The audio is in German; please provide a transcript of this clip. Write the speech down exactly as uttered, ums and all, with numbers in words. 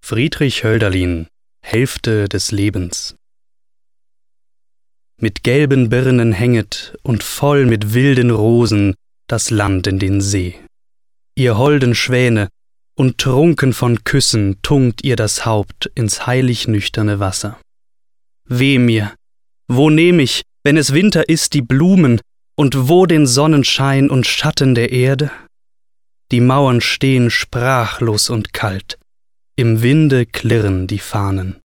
Friedrich Hölderlin, Hälfte des Lebens. Mit gelben Birnen hänget und voll mit wilden Rosen das Land in den See. Ihr holden Schwäne, und trunken von Küssen tunkt ihr das Haupt ins heilig nüchterne Wasser. Weh mir, wo nehm ich, wenn es Winter ist, die Blumen, und wo den Sonnenschein und Schatten der Erde? Die Mauern stehen sprachlos und kalt, im Winde klirren die Fahnen.